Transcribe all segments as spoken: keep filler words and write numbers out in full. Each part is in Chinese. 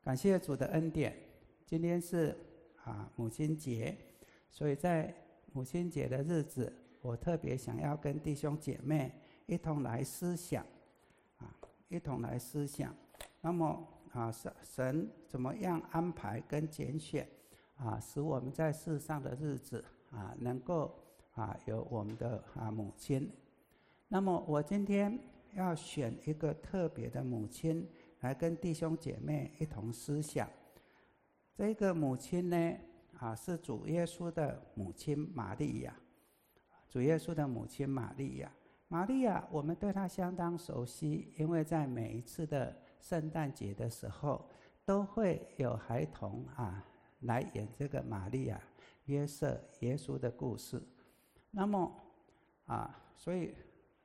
感谢主的恩典，今天是啊母亲节，所以在母亲节的日子，我特别想要跟弟兄姐妹一同来思想，啊，一同来思想。那么啊，神怎么样安排跟拣选啊，使我们在世上的日子啊，能够啊有我们的啊母亲。那么我今天要选一个特别的母亲来跟弟兄姐妹一同思想。这个母亲呢，啊，是主耶稣的母亲玛利亚。主耶稣的母亲玛利亚，玛利亚，我们对她相当熟悉，因为在每一次的圣诞节的时候，都会有孩童啊来演这个玛利亚、约瑟、耶稣的故事。那么啊，所以，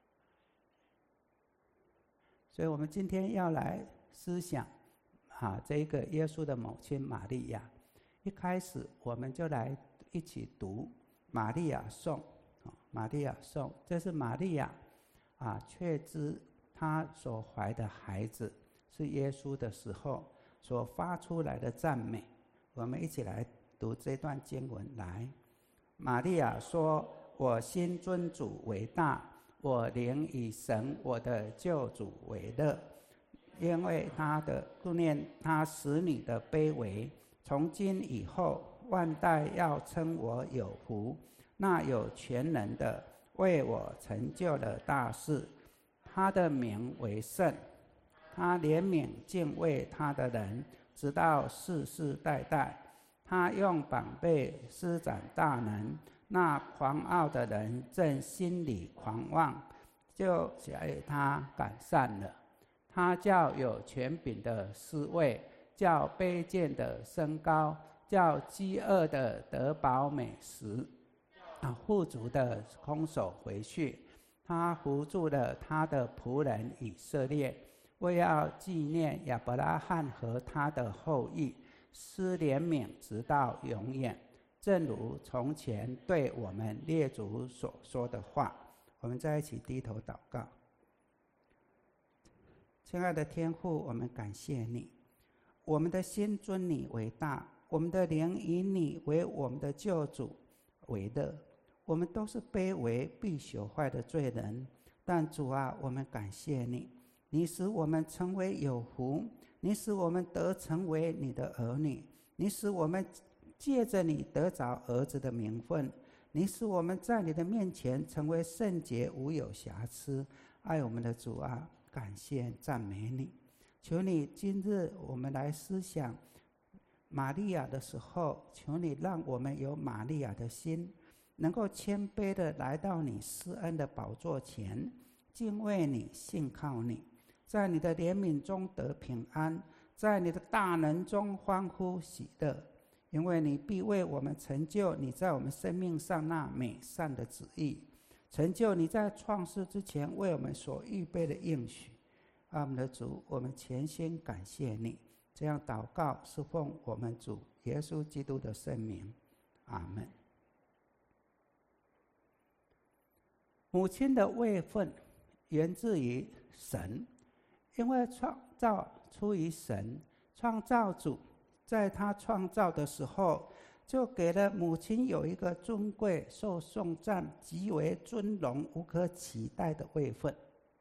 所以我们今天要来思想啊，这个耶稣的母亲玛利亚。一开始我们就来一起读玛利亚颂。玛利亚颂，这是玛利亚啊，确知她所怀的孩子是耶稣的时候所发出来的赞美。我们一起来读这段经文来。玛利亚说：我心尊主为大，我灵以神我的救主为乐，因为他的顾念他使女的卑微，从今以后万代要称我有福。那有全能的为我成就了大事，他的名为圣，他怜悯敬畏他的人，直到世世代代。他用膀臂施展大能，那狂傲的人正心里狂妄，就被他赶散了。他叫有权柄的失位，叫卑贱的升高，叫饥饿的得饱美食，啊，富足的空手回去。他扶助了他的仆人以色列，为要纪念亚伯拉罕和他的后裔，施怜悯直到永远，正如从前对我们列祖所说的话。我们在一起低头祷告。亲爱的天父，我们感谢你，我们的心尊你为大，我们的灵以你为我们的救主为乐。我们都是卑微必朽坏的罪人，但主啊，我们感谢你，你使我们成为有福，你使我们得成为你的儿女，你使我们借着你得着儿子的名分，你使我们在你的面前成为圣洁无有瑕疵。爱我们的主啊，感谢赞美你。求你今日我们来思想玛利亚的时候，求你让我们有玛利亚的心，能够谦卑的来到你施恩的宝座前，敬畏你，信靠你，在你的怜悯中得平安，在你的大能中欢呼喜乐，因为你必为我们成就你在我们生命上那美善的旨意，成就你在创世之前为我们所预备的应许。爱我们的主，我们全心感谢你。这样祷告是奉我们主耶稣基督的圣名，阿们。母亲的位分源自于神，因为创造出于神，创造主在他创造的时候，就给了母亲有一个尊贵、受颂赞、极为尊荣、无可取代的位分。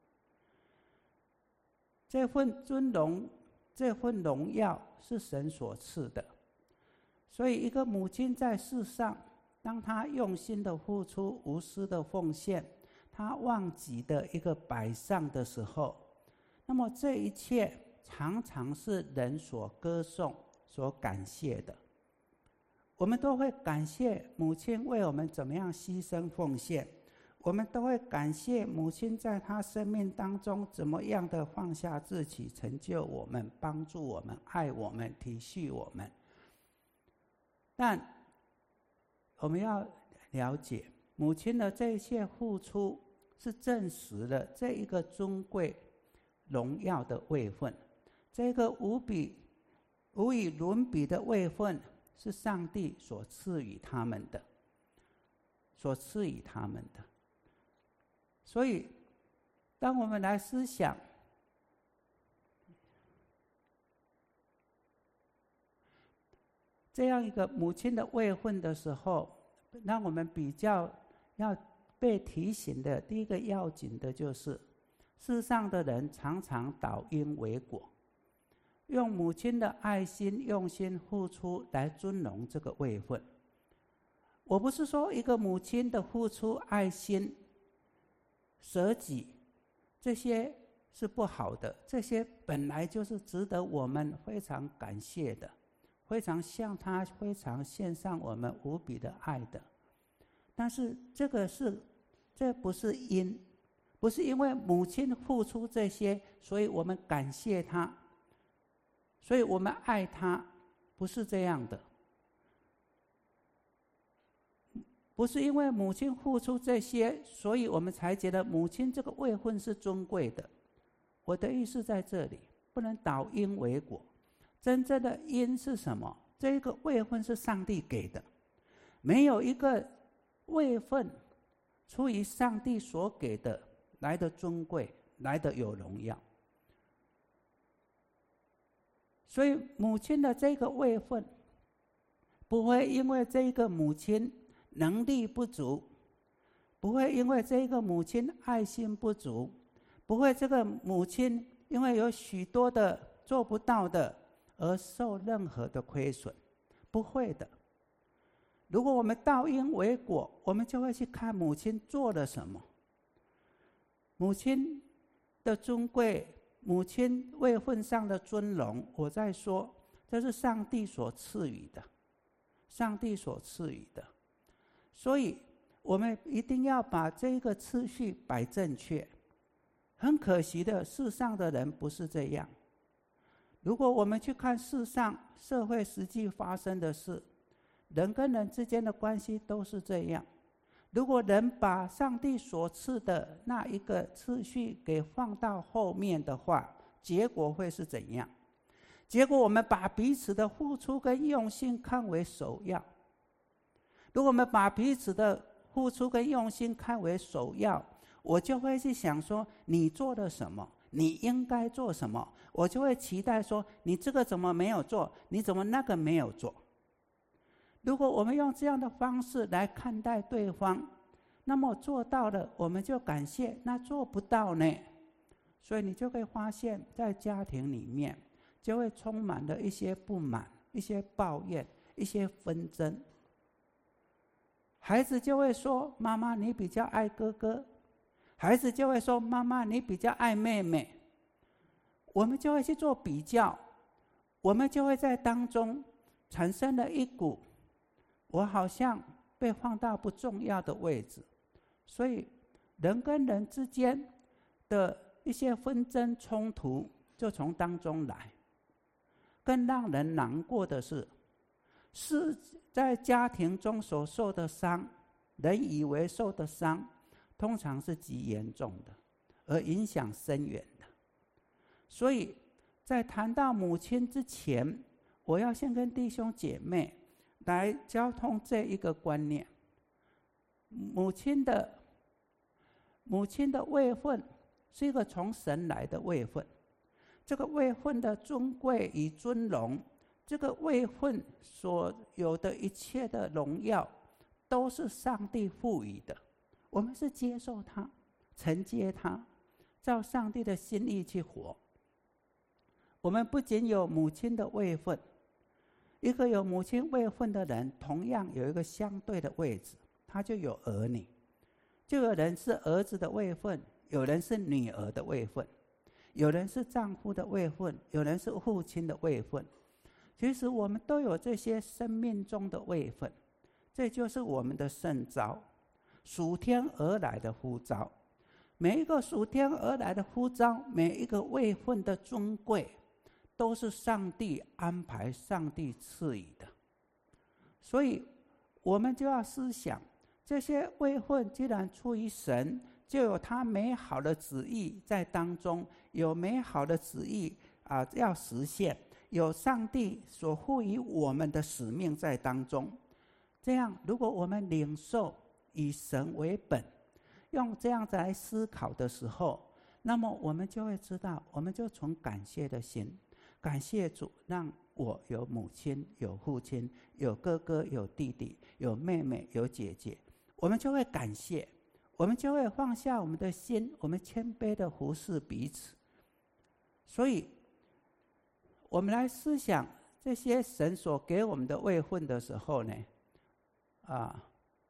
这份尊荣、这份荣耀是神所赐的，所以一个母亲在世上，当她用心的付出、无私的奉献，他忘己的一个摆上的时候，那么这一切常常是人所歌颂、所感谢的。我们都会感谢母亲为我们怎么样牺牲奉献，我们都会感谢母亲在她生命当中怎么样的放下自己，成就我们、帮助我们、爱我们、体恤我们。但我们要了解，母亲的这一切付出是证实了这一个尊贵荣耀的位分，这个无比无与伦比的位分是上帝所赐予他们的，所赐予他们的。所以当我们来思想这样一个母亲的位分的时候，让我们比较要被提醒的第一个要紧的就是，世上的人常常倒因为果，用母亲的爱心、用心付出来尊荣这个位分。我不是说一个母亲的付出、爱心、舍己，这些是不好的，这些本来就是值得我们非常感谢的，非常向他非常献上我们无比的爱的。但是这个是，这不是因，不是因为母亲付出这些，所以我们感谢他，所以我们爱他，不是这样的。不是因为母亲付出这些，所以我们才觉得母亲这个位分是尊贵的。我的意思在这里，不能倒因为果。真正的因是什么？这个位分是上帝给的，没有一个位分出于上帝所给的来的尊贵，来的有荣耀。所以母亲的这个位分，不会因为这个母亲能力不足，不会因为这个母亲爱心不足，不会这个母亲因为有许多的做不到的而受任何的亏损，不会的。如果我们倒因为果，我们就会去看母亲做了什么，母亲的尊贵，母亲位分上的尊荣。我在说，这是上帝所赐予的，上帝所赐予的。所以我们一定要把这个次序摆正确。很可惜的，世上的人不是这样。如果我们去看世上社会实际发生的事，人跟人之间的关系都是这样。如果人把上帝所赐的那一个次序给放到后面的话，结果会是怎样？结果我们把彼此的付出跟用心看为首要。如果我们把彼此的付出跟用心看为首要，我就会去想说，你做了什么，你应该做什么，我就会期待说，你这个怎么没有做，你怎么那个没有做。如果我们用这样的方式来看待对方，那么做到了我们就感谢，那做不到呢？所以你就会发现，在家庭里面就会充满了一些不满、一些抱怨、一些纷争。孩子就会说，妈妈你比较爱哥哥，孩子就会说，妈妈你比较爱妹妹。我们就会去做比较，我们就会在当中产生了一股我好像被放到不重要的位置。所以人跟人之间的一些纷争冲突就从当中来。更让人难过的是，是在家庭中所受的伤，人以为受的伤通常是极严重的，而影响深远的。所以在谈到母亲之前，我要先跟弟兄姐妹来交通这一个观念。母亲的母亲的位分是一个从神来的位分，这个位分的尊贵与尊荣，这个位分所有的一切的荣耀，都是上帝赋予的。我们是接受它，承接它，照上帝的心意去活。我们不仅有母亲的位分，一个有母亲位分的人，同样有一个相对的位置，他就有儿女。就有人是儿子的位分，有人是女儿的位分，有人是丈夫的位分，有人是父亲的位分。其实我们都有这些生命中的位分，这就是我们的圣召，属天而来的呼召。每一个属天而来的呼召，每一个位分的尊贵，都是上帝安排、上帝赐予的。所以我们就要思想，这些位分既然出于神，就有他美好的旨意在当中，有美好的旨意啊要实现，有上帝所赋予我们的使命在当中。这样，如果我们领受以神为本，用这样子来思考的时候，那么我们就会知道，我们就从感谢的心，感谢主让我有母亲，有父亲，有哥哥，有弟弟，有妹妹，有姐姐，我们就会感谢，我们就会放下我们的心，我们谦卑的服侍彼此。所以我们来思想这些神所给我们的位分的时候呢，啊，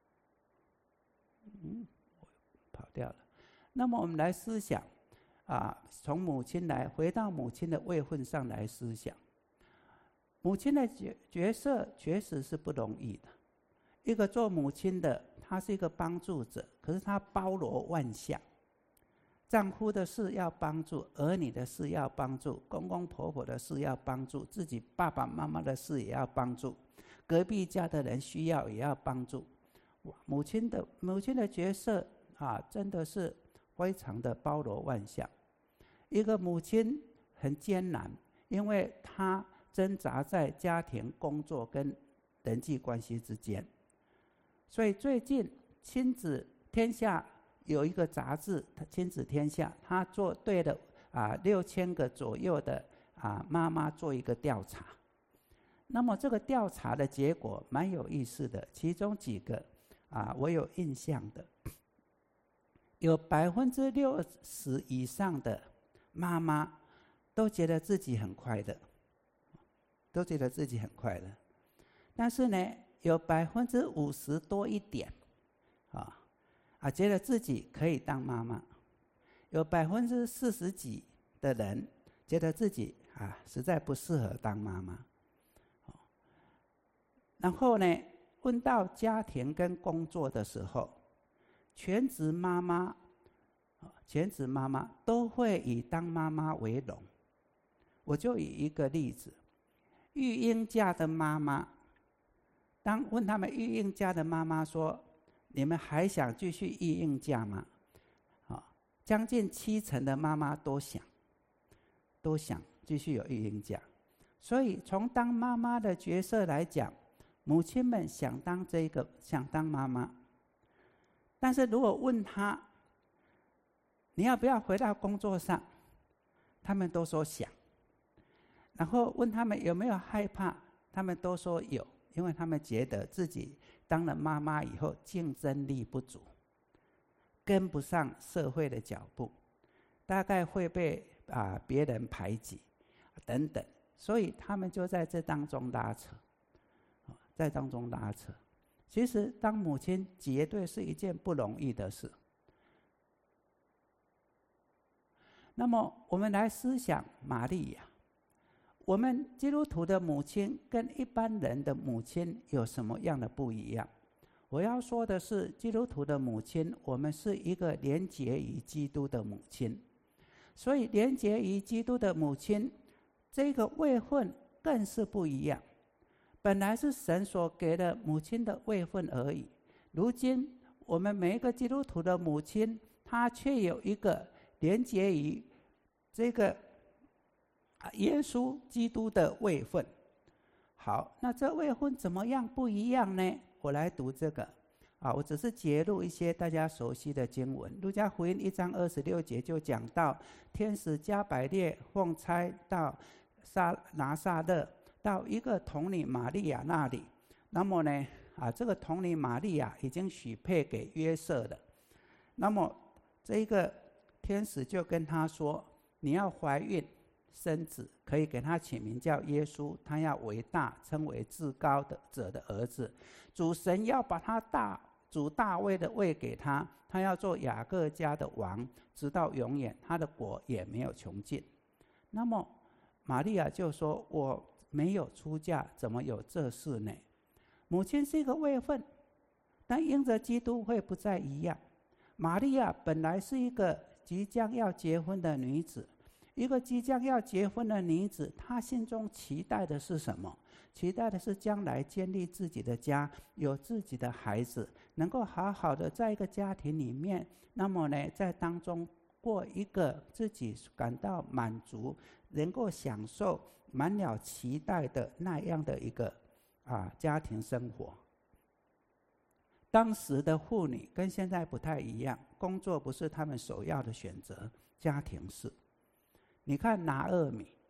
嗯，跑掉了。那么我们来思想，啊，从母亲来回到母亲的位分上来思想，母亲的角角色确实是不容易的。一个做母亲的，她是一个帮助者，可是她包罗万象。丈夫的事要帮助，儿女的事要帮助，公公婆婆的事要帮助，自己爸爸妈妈的事也要帮助，隔壁家的人需要也要帮助。母亲的母亲的角色啊，真的是非常的包罗万象。一个母亲很艰难，因为她挣扎在家庭、工作跟人际关系之间。所以最近亲子天下有一个杂志《亲子天下》，他做对了啊六千个左右的啊妈妈做一个调查。那么这个调查的结果蛮有意思的，其中几个啊我有印象的，有百分之六十以上的妈妈都觉得自己很快乐，都觉得自己很快乐，但是呢，有百分之五十多一点，啊。啊，觉得自己可以当妈妈，有百分之四十几的人觉得自己啊实在不适合当妈妈。然后呢，问到家庭跟工作的时候，全职妈妈，全职妈妈都会以当妈妈为荣。我就以一个例子，育婴假的妈妈，当问他们育婴假的妈妈说，你们还想继续育婴假吗？啊，将近七成的妈妈都想，都想继续有育婴假。所以从当妈妈的角色来讲，母亲们想当这个，想当妈妈。但是如果问她，你要不要回到工作上？他们都说想。然后问他们有没有害怕？他们都说有，因为他们觉得自己当了妈妈以后竞争力不足，跟不上社会的脚步，大概会被啊别人排挤等等，所以他们就在这当中拉扯，在当中拉扯。其实当母亲绝对是一件不容易的事。那么我们来思想玛利亚，我们基督徒的母亲跟一般人的母亲有什么样的不一样？我要说的是，基督徒的母亲，我们是一个连结于基督的母亲，所以连结于基督的母亲，这个位分更是不一样。本来是神所给的母亲的位分而已，如今我们每一个基督徒的母亲，她却有一个连结于这个耶稣基督的位分。好，那这位分怎么样不一样呢？我来读这个啊，我只是节录一些大家熟悉的经文。路加福音一章二十六节就讲到，天使加百列奉差到撒拿撒勒，到一个童女玛利亚那里。那么呢，啊，这个童女玛利亚已经许配给约瑟了。那么这一个天使就跟他说，你要怀孕生子，可以给他起名叫耶稣，他要为大，称为至高的者的儿子。主神要把他大主大卫的位给他，他要做雅各家的王，直到永远，他的国也没有穷尽。那么玛利亚就说，我没有出嫁，怎么有这事呢？母亲是一个位分，但因着基督会不再一样。玛利亚本来是一个即将要结婚的女子，一个即将要结婚的女子，她心中期待的是什么？期待的是将来建立自己的家，有自己的孩子，能够好好的在一个家庭里面，那么呢，在当中过一个自己感到满足，能够享受满了期待的那样的一个啊家庭生活。当时的妇女跟现在不太一样，工作不是他们首要的选择，家庭是。你看拿俄米，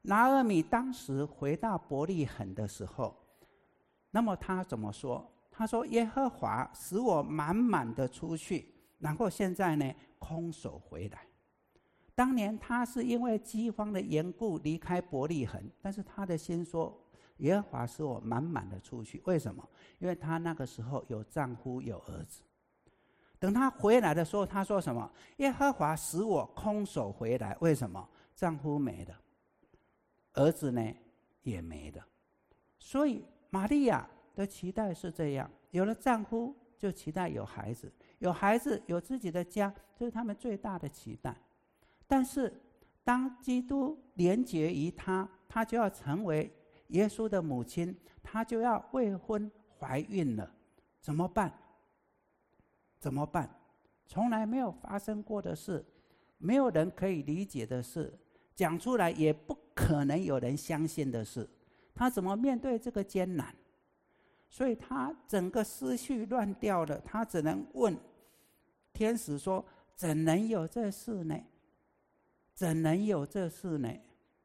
拿俄米当时回到伯利恒的时候，那么他怎么说？他说：“耶和华使我满满的出去，然后现在呢，空手回来。”当年他是因为饥荒的缘故离开伯利恒，但是他的心说：“耶和华使我满满的出去。”为什么？因为他那个时候有丈夫有儿子。等他回来的时候，他说什么？耶和华使我空手回来。为什么？丈夫没了，儿子呢也没了。所以玛利亚的期待是这样：有了丈夫，就期待有孩子；有孩子，有自己的家，这是他们最大的期待。但是，当基督连结于他，他就要成为耶稣的母亲，他就要未婚怀孕了，怎么办？怎么办？从来没有发生过的事，没有人可以理解的事，讲出来也不可能有人相信的事，他怎么面对这个艰难？所以他整个思绪乱掉了，他只能问天使说：“怎能有这事呢？怎能有这事呢？”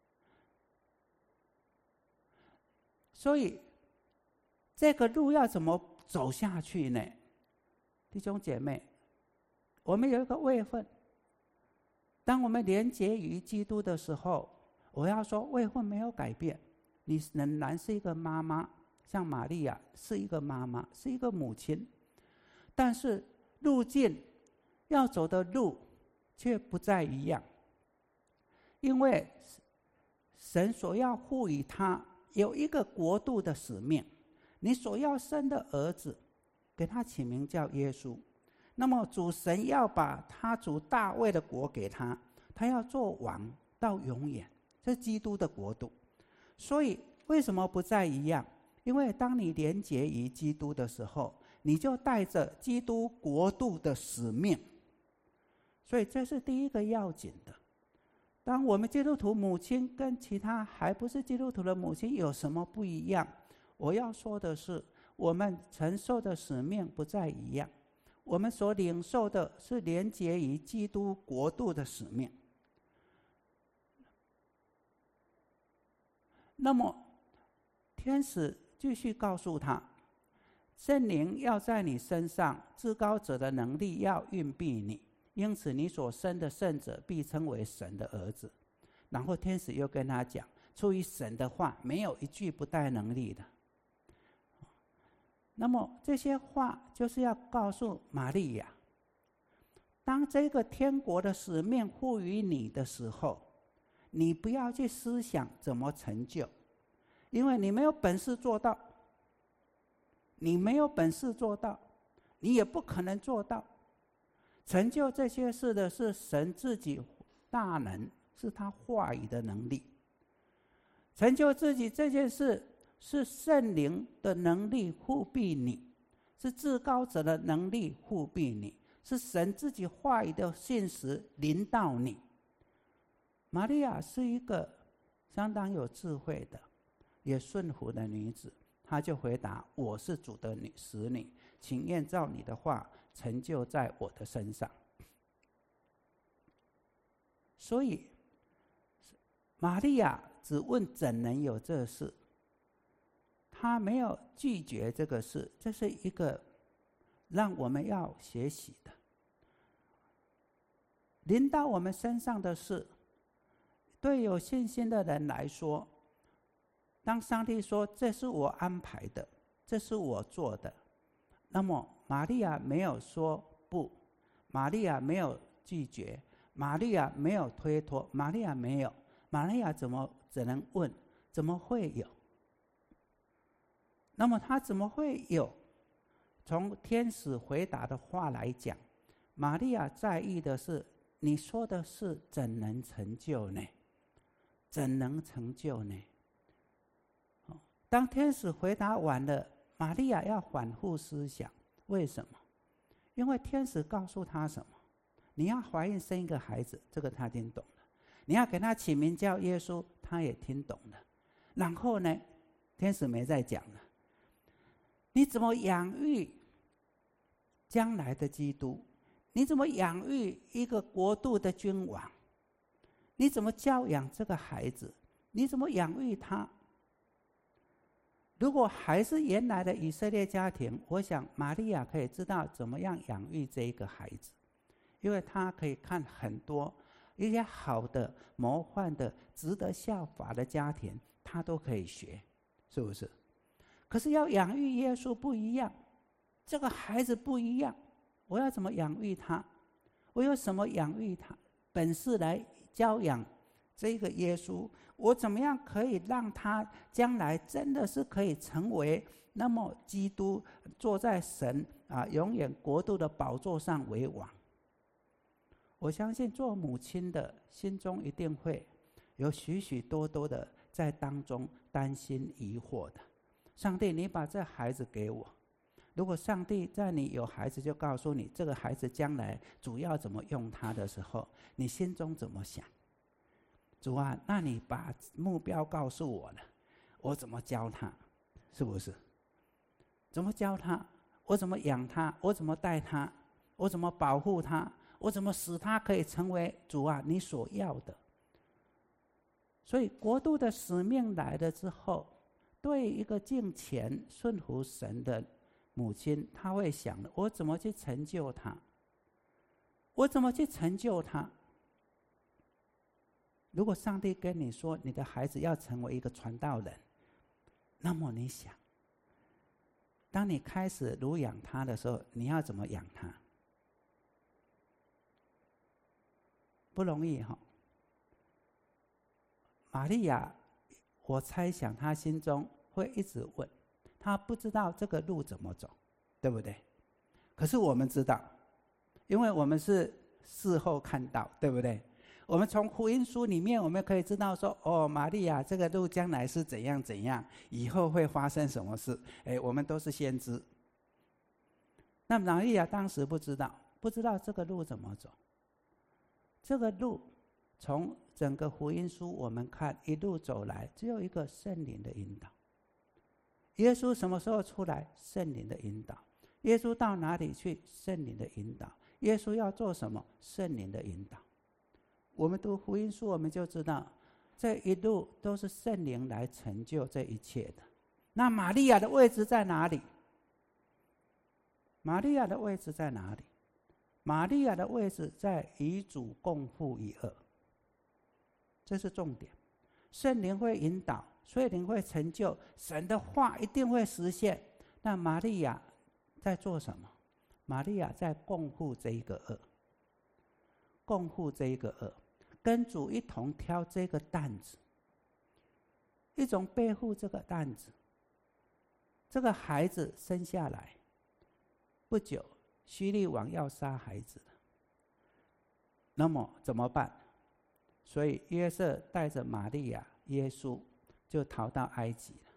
所以这个路要怎么走下去呢？弟兄姐妹，我们有一个位分，当我们连结于基督的时候，我要说位分没有改变，你仍然是一个妈妈，像玛利亚是一个妈妈，是一个母亲，但是路径要走的路却不再一样，因为神所要赋予他有一个国度的使命，你所要生的儿子给他起名叫耶稣，那么主神要把他主大卫的国给他，他要做王到永远，这是基督的国度。所以为什么不再一样？因为当你连结于基督的时候，你就带着基督国度的使命，所以这是第一个要紧的。当我们基督徒母亲跟其他还不是基督徒的母亲有什么不一样？我要说的是，我们承受的使命不再一样，我们所领受的是连结于基督国度的使命。那么天使继续告诉他，圣灵要在你身上，至高者的能力要荫庇你，因此你所生的圣者必称为神的儿子。然后天使又跟他讲，出于神的话没有一句不带能力的。那么这些话就是要告诉玛利亚，当这个天国的使命赋予你的时候，你不要去思想怎么成就，因为你没有本事做到，你没有本事做到，你也不可能做到。成就这些事的是神自己大能，是他话语的能力。成就自己这件事是圣灵的能力护庇你，是至高者的能力护庇你，是神自己话语的信实临到你。玛利亚是一个相当有智慧的也顺服的女子，她就回答：我是主的使女，请愿照你的话成就在我的身上。所以玛利亚只问怎能有这事，她没有拒绝这个事，这是一个让我们要学习的。临到我们身上的事，对有信心的人来说，当上帝说这是我安排的，这是我做的，那么玛利亚没有说不，玛利亚没有拒绝，玛利亚没有推脱，玛利亚没有，玛利亚怎么只能问，怎么会有？那么他怎么会有？从天使回答的话来讲，玛利亚在意的是你说的事怎能成就呢？怎能成就呢？当天使回答完了，玛利亚要反复思想，为什么？因为天使告诉她什么？你要怀孕生一个孩子，这个她听懂了；你要给他起名叫耶稣，她也听懂了。然后呢，天使没再讲了。你怎么养育将来的基督？你怎么养育一个国度的君王？你怎么教养这个孩子？ 你怎么养育他？如果还是原来的以色列家庭，我想玛利亚可以知道怎么样养育这一个孩子，因为她可以看很多一些好的、模范的、值得效法的家庭，她都可以学，是不是？可是要养育耶稣不一样，这个孩子不一样，我要怎么养育他？我有什么养育他本事来教养这个耶稣？我怎么样可以让他将来真的是可以成为那么基督坐在神啊永远国度的宝座上为王？我相信做母亲的心中一定会有许许多多的在当中担心疑惑的。上帝，你把这孩子给我，如果上帝在你有孩子就告诉你这个孩子将来主要怎么用他的时候，你心中怎么想？主啊，那你把目标告诉我了，我怎么教他？是不是？怎么教他？我怎么养他？我怎么带他？我怎么保护他？我怎么使他可以成为主啊你所要的？所以国度的使命来了之后，对一个敬虔顺服神的母亲，她会想我怎么去成就他？我怎么去成就他？如果上帝跟你说你的孩子要成为一个传道人，那么你想，当你开始乳养他的时候，你要怎么养他？不容易哈。玛利亚，我猜想她心中会一直问，她不知道这个路怎么走，对不对？可是我们知道，因为我们是事后看到，对不对？我们从福音书里面，我们可以知道说，哦，玛利亚这个路将来是怎样怎样，以后会发生什么事，哎，我们都是先知。那玛利亚当时不知道，不知道这个路怎么走。这个路从整个福音书我们看一路走来，只有一个圣灵的引导。耶稣什么时候出来？圣灵的引导。耶稣到哪里去？圣灵的引导。耶稣要做什么？圣灵的引导。我们读福音书，我们就知道这一路都是圣灵来成就这一切的。那玛利亚的位置在哪里？玛利亚的位置在哪里？玛利亚的位置在与主共负一二，这是重点。圣灵会引导，圣灵会成就，神的话一定会实现。那玛利亚在做什么？玛利亚在共负这一个恶，共负这一个恶，跟主一同挑这个担子，一种背负这个担子。这个孩子生下来不久，希律王要杀孩子了，那么怎么办？所以约瑟带着玛利亚、耶稣就逃到埃及了。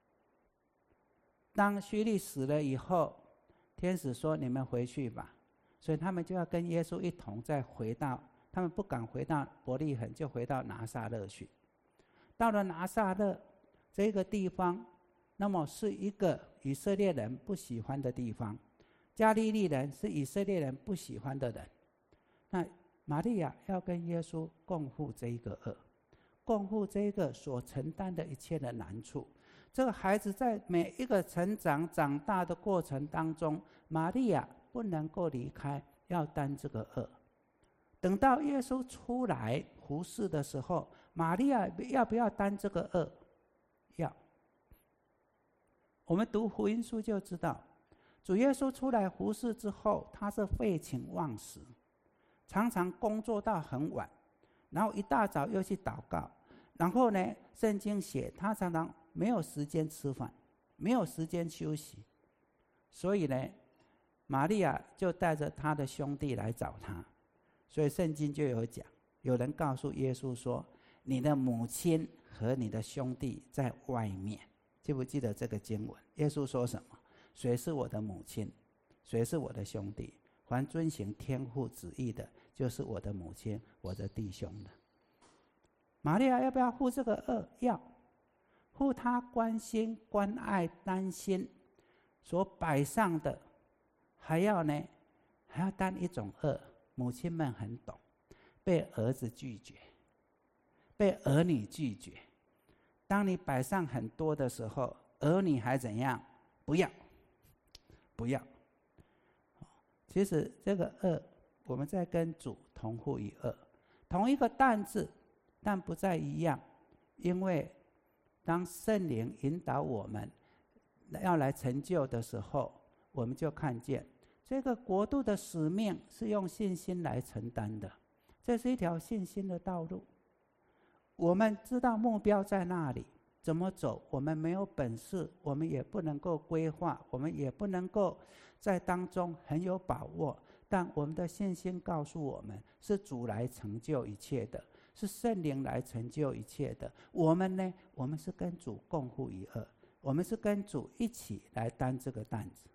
当希律死了以后，天使说：“你们回去吧。”所以他们就要跟耶稣一同再回到，他们不敢回到伯利恒，就回到拿撒勒去。到了拿撒勒这个地方，那么是一个以色列人不喜欢的地方。加利利人是以色列人不喜欢的人，那玛利亚要跟耶稣共负这一个恶，共负这一个所承担的一切的难处。这个孩子在每一个成长长大的过程当中，玛利亚不能够离开，要担这个恶。等到耶稣出来服侍的时候，玛利亚要不要担这个恶？要。我们读福音书就知道，主耶稣出来服侍之后，他是废寝忘食，常常工作到很晚，然后一大早又去祷告，然后呢，圣经写他常常没有时间吃饭，没有时间休息，所以呢，玛利亚就带着他的兄弟来找他，所以圣经就有讲，有人告诉耶稣说：“你的母亲和你的兄弟在外面。”记不记得这个经文？耶稣说什么？谁是我的母亲？谁是我的兄弟？凡遵行天父旨意的，就是我的母亲、我的弟兄的。玛利亚要不要负这个恶？要。负他关心、关爱、担心所摆上的，还要呢，还要担一种恶。母亲们很懂，被儿子拒绝，被儿女拒绝， 当你摆上很多的时候，儿女还怎样？不要，不要。其实这个恶，我们在跟主同负于恶，同一个担子，但不再一样。因为当圣灵引导我们要来成就的时候，我们就看见这个国度的使命是用信心来承担的，这是一条信心的道路。我们知道目标在那里，怎么走我们没有本事，我们也不能够规划，我们也不能够在当中很有把握，但我们的信心告诉我们，是主来成就一切的，是圣灵来成就一切的。我们呢，我们是跟主共负一二，我们是跟主一起来担这个担子。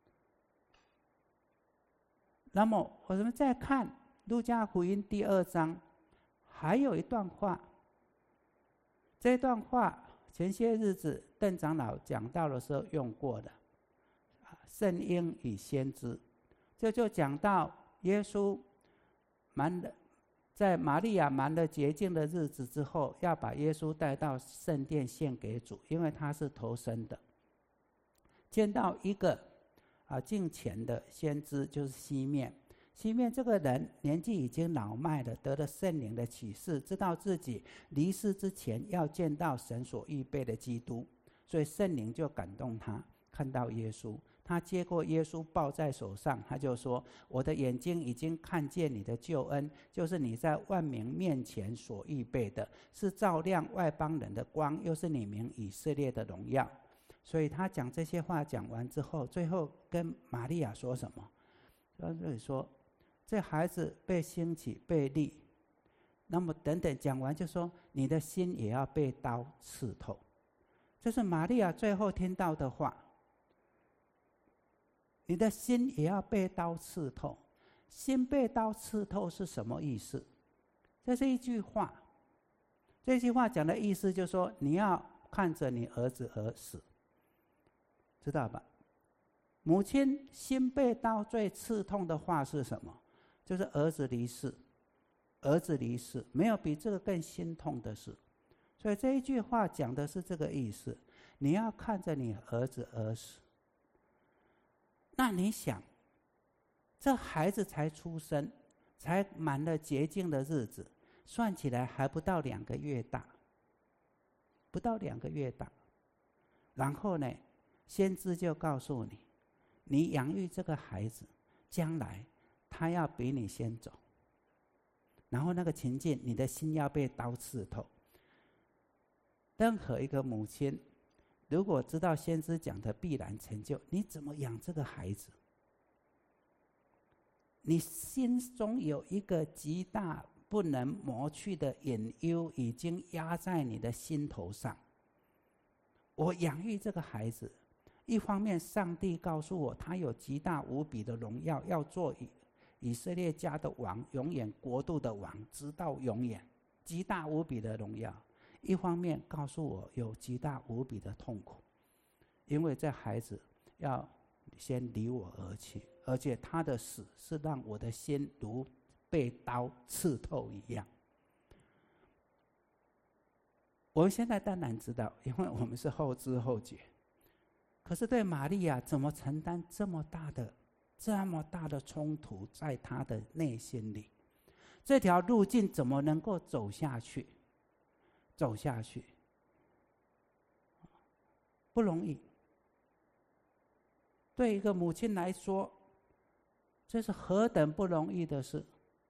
那么我们再看路加福音第二章，还有一段话，这段话前些日子邓长老讲到的时候用过的，圣婴与先知，这就讲到耶稣瞒了在玛利亚瞒了洁净的日子之后，要把耶稣带到圣殿献给主，因为他是头生的。见到一个啊敬虔的先知，就是西面。西面这个人年纪已经老迈了，得了圣灵的启示，知道自己离世之前要见到神所预备的基督，所以圣灵就感动他，看到耶稣。他接过耶稣抱在手上，他就说：我的眼睛已经看见你的救恩，就是你在万民面前所预备的，是照亮外邦人的光，又是你名以色列的荣耀。所以他讲这些话讲完之后，最后跟玛利亚说什么？他这里说这孩子被兴起被立，那么等等讲完就说你的心也要被刀刺透。这是玛利亚最后听到的话，你的心也要被刀刺透。心被刀刺透是什么意思？这是一句话，这句话讲的意思就是说，你要看着你儿子而死，知道吧？母亲心被刀最刺痛的话是什么？就是儿子离世，儿子离世，没有比这个更心痛的事。所以这一句话讲的是这个意思，你要看着你儿子而死。那你想，这孩子才出生，才满了洁净的日子，算起来还不到两个月大，不到两个月大。然后呢，先知就告诉你，你养育这个孩子，将来他要比你先走。然后那个情境，你的心要被刀刺透。任何一个母亲，如果知道先知讲的必然成就，你怎么养这个孩子？你心中有一个极大不能磨去的隐忧，已经压在你的心头上。我养育这个孩子，一方面上帝告诉我他有极大无比的荣耀，要做以以色列家的王，永远国度的王，直到永远，极大无比的荣耀。一方面告诉我有极大无比的痛苦，因为这孩子要先离我而去，而且他的死是让我的心如被刀刺透一样。我们现在当然知道，因为我们是后知后觉。可是对玛利亚怎么承担这么大的、这么大的冲突在她的内心里？这条路径怎么能够走下去？走下去不容易。对一个母亲来说，这是何等不容易的事。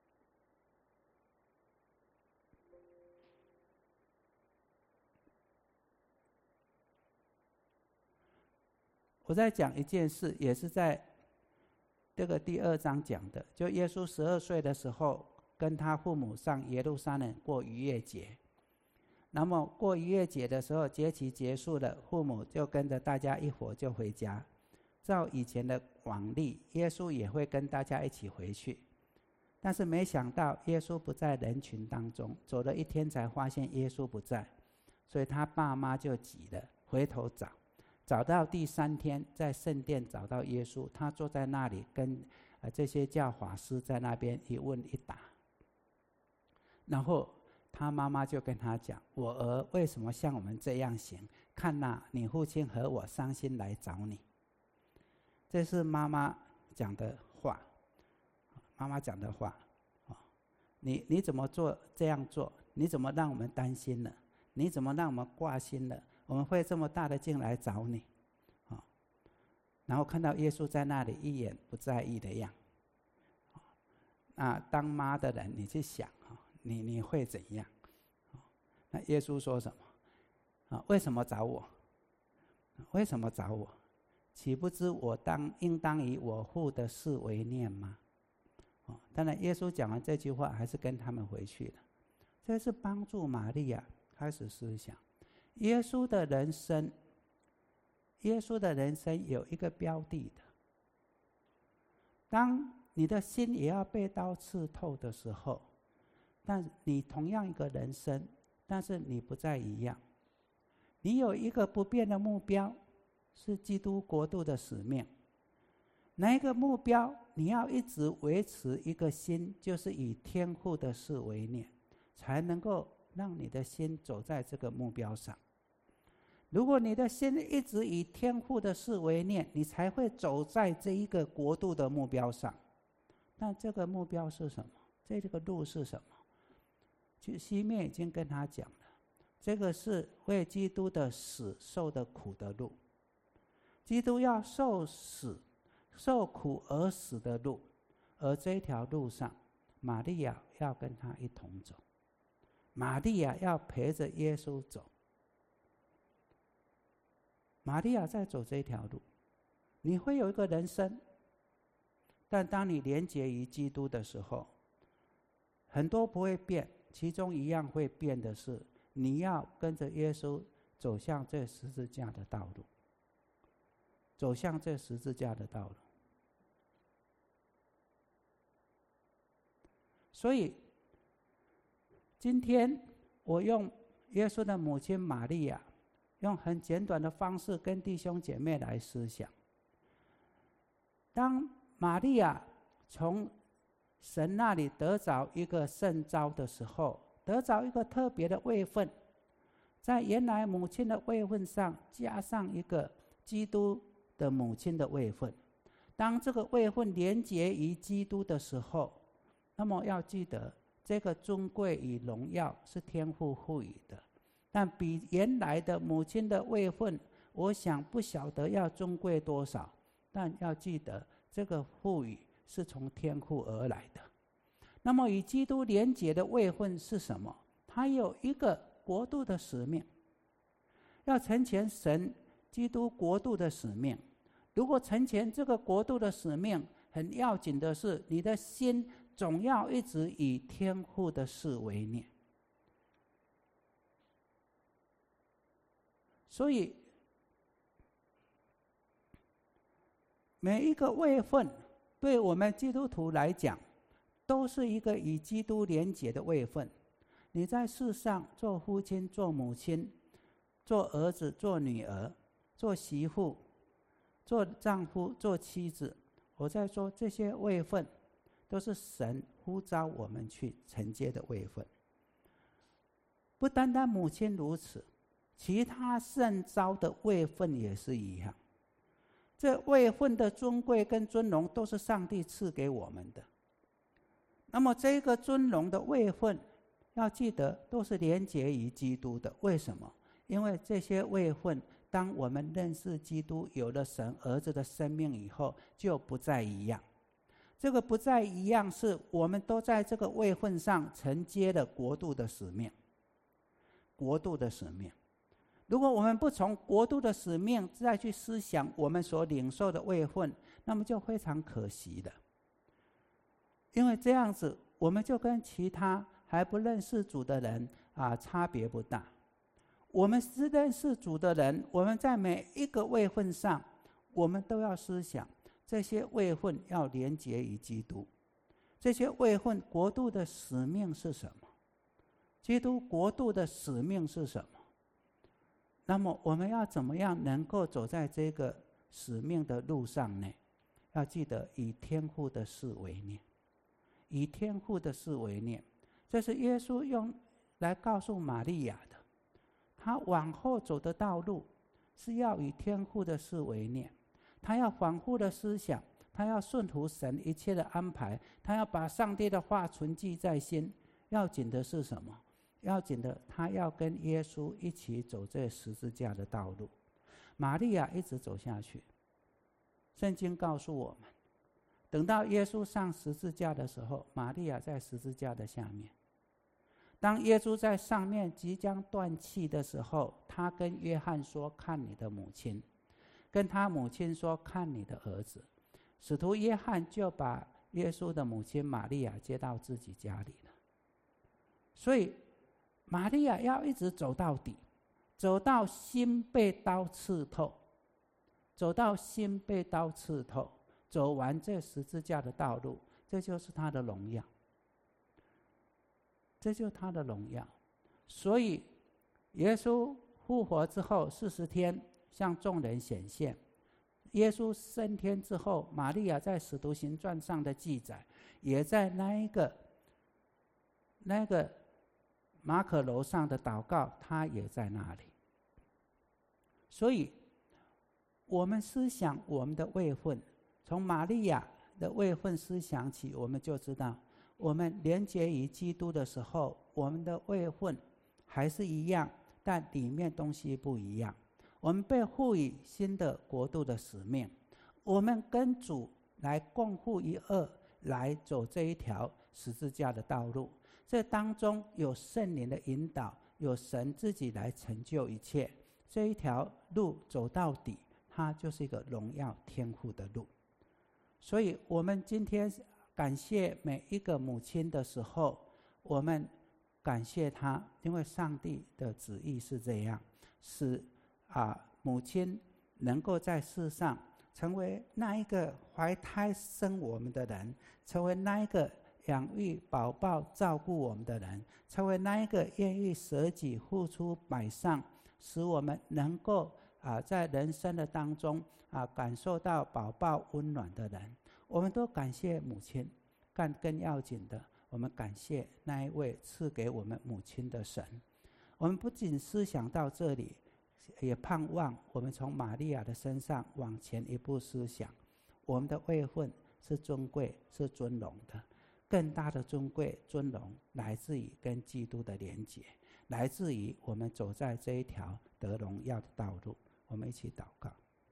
我在讲一件事，也是在这个第二章讲的，就耶稣十二岁的时候，跟他父母上耶路撒冷过逾越节。那么过逾越节的时候，节期结束了，父母就跟着大家一伙就回家。照以前的往例，耶稣也会跟大家一起回去。但是没想到耶稣不在人群当中，走了一天才发现耶稣不在，所以他爸妈就急了，回头找。找到第三天，在圣殿找到耶稣，他坐在那里跟这些教法师在那边一问一答。然后他妈妈就跟他讲：“我儿为什么像我们这样行？看哪，你父亲和我伤心来找你。”这是妈妈讲的话，妈妈讲的话。你你怎么做这样做？你怎么让我们担心了？你怎么让我们挂心了？我们会这么大的劲来找你，啊，然后看到耶稣在那里一眼不在意的样，那当妈的人，你去想啊，你你会怎样？那耶稣说什么？啊，为什么找我？为什么找我？岂不知我当应当以我父的事为念吗？哦，当然，耶稣讲完这句话，还是跟他们回去了。这是帮助玛利亚开始思想，耶稣的人生，耶稣的人生有一个标的的。当你的心也要被刀刺透的时候，但你同样一个人生，但是你不再一样。你有一个不变的目标，是基督国度的使命。哪一个目标你要一直维持一个心，就是以天父的事为念，才能够让你的心走在这个目标上。如果你的心一直以天父的事为念，你才会走在这一个国度的目标上。但这个目标是什么？这个路是什么？就西面已经跟他讲了，这个是为基督的死受的苦的路。基督要受死受苦而死的路，而这条路上，玛利亚要跟他一同走，玛利亚要陪着耶稣走。玛利亚在走这条路，你会有一个人生，但当你连结于基督的时候，很多不会变，其中一样会变的是，你要跟着耶稣走向这十字架的道路，走向这十字架的道路。所以，今天我用耶稣的母亲玛利亚，用很简短的方式跟弟兄姐妹来思想。当玛利亚从神那里得着一个圣召的时候，得着一个特别的位分，在原来母亲的位分上加上一个基督的母亲的位分。当这个位分连结于基督的时候，那么要记得，这个尊贵与荣耀是天父赋予的，但比原来的母亲的位分，我想不晓得要尊贵多少，但要记得，这个赋予是从天父而来的。那么与基督连结的位分是什么？它有一个国度的使命，要成全神基督国度的使命。如果成全这个国度的使命，很要紧的是，你的心总要一直以天父的事为念。所以，每一个位分，对我们基督徒来讲，都是一个与基督连结的位分。你在世上做父亲、做母亲、做儿子、做女儿、做媳妇、做丈夫、做妻子，我在说这些位分，都是神呼召我们去承接的位分。不单单母亲如此，其他圣召的位分也是一样。这位分的尊贵跟尊荣都是上帝赐给我们的。那么这个尊荣的位分，要记得都是连结于基督的。为什么？因为这些位分，当我们认识基督，有了神儿子的生命以后，就不再一样。这个不再一样，是我们都在这个位分上承接了国度的使命。国度的使命，如果我们不从国度的使命再去思想我们所领受的位分，那么就非常可惜了。因为这样子，我们就跟其他还不认识主的人啊差别不大。我们是认识主的人，我们在每一个位分上，我们都要思想这些位分要连结于基督。这些位分国度的使命是什么？基督国度的使命是什么？那么我们要怎么样能够走在这个使命的路上呢？要记得以天父的事为念，以天父的事为念。这是耶稣用来告诉玛利亚的。他往后走的道路是要以天父的事为念，他要反复的思想，他要顺服神一切的安排，他要把上帝的话存记在心。要紧的是什么？要紧的，他要跟耶稣一起走这十字架的道路。玛利亚一直走下去。圣经告诉我们，等到耶稣上十字架的时候，玛利亚在十字架的下面。当耶稣在上面即将断气的时候，他跟约翰说：“看你的母亲。”跟他母亲说：“看你的儿子。”使徒约翰就把耶稣的母亲玛利亚接到自己家里了。所以玛利亚要一直走到底，走到心被刀刺透，走到心被刀刺透，走完这十字架的道路，这就是他的荣耀，这就是他的荣耀。所以耶稣复活之后四十天向众人显现，耶稣升天之后，玛利亚在使徒行传上的记载，也在那一个那个马可楼上的祷告，他也在那里。所以我们思想我们的位分，从玛利亚的位分思想起，我们就知道，我们连结于基督的时候，我们的位分还是一样，但里面东西不一样。我们被赋予新的国度的使命，我们跟主来共赴一二，来走这一条十字架的道路。这当中有圣灵的引导，有神自己来成就一切。这一条路走到底，它就是一个荣耀天父的路。所以我们今天感谢每一个母亲的时候，我们感谢她，因为上帝的旨意是这样，使啊母亲能够在世上成为那一个怀胎生我们的人，成为那一个养育宝宝照顾我们的人，成为那一个愿意舍己付出摆上，使我们能够啊在人生的当中啊感受到宝宝温暖的人。我们都感谢母亲，但更要紧的，我们感谢那一位赐给我们母亲的神。我们不仅思想到这里，也盼望我们从玛利亚的身上往前一步思想，我们的位分是尊贵是尊荣的，更大的尊贵尊荣来自于跟基督的连结，来自于我们走在这一条得荣耀的道路。我们一起祷告。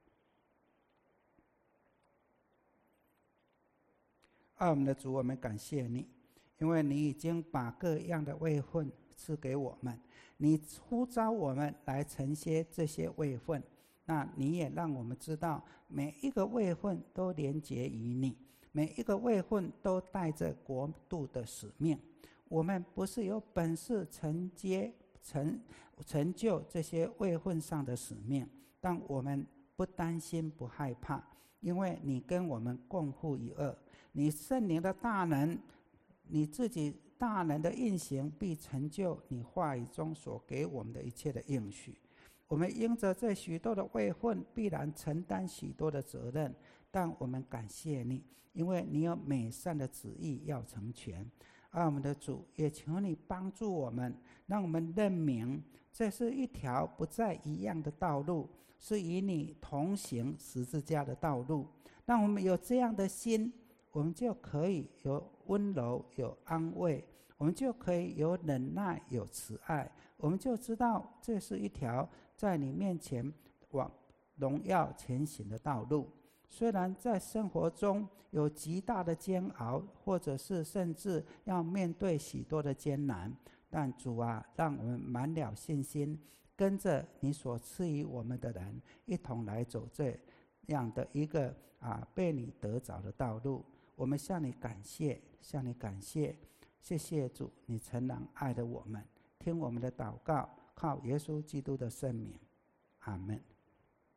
爱我们的主，我们感谢你，因为你已经把各样的位分赐给我们，你呼召我们来承接这些位分，那你也让我们知道每一个位分都连结于你，每一个位分都带着国度的使命。我们不是有本事承接 成, 成就这些位分上的使命，但我们不担心不害怕，因为你跟我们共赴一二，你圣灵的大能，你自己大能的运行必成就你话语中所给我们的一切的应许。我们因着这许多的位分，必然承担许多的责任，但我们感谢你，因为你有美善的旨意要成全。爱我们的主，也求你帮助我们，让我们认明这是一条不再一样的道路，是与你同行十字架的道路。让我们有这样的心，我们就可以有温柔有安慰，我们就可以有忍耐有慈爱，我们就知道这是一条在你面前往荣耀前行的道路。虽然在生活中有极大的煎熬，或者是甚至要面对许多的艰难，但主啊，让我们满了信心，跟着你所赐予我们的人一同来走这样的一个啊被你得着的道路。我们向你感谢，向你感谢，谢谢主，你诚然爱了我们，听我们的祷告，靠耶稣基督的圣名，阿们。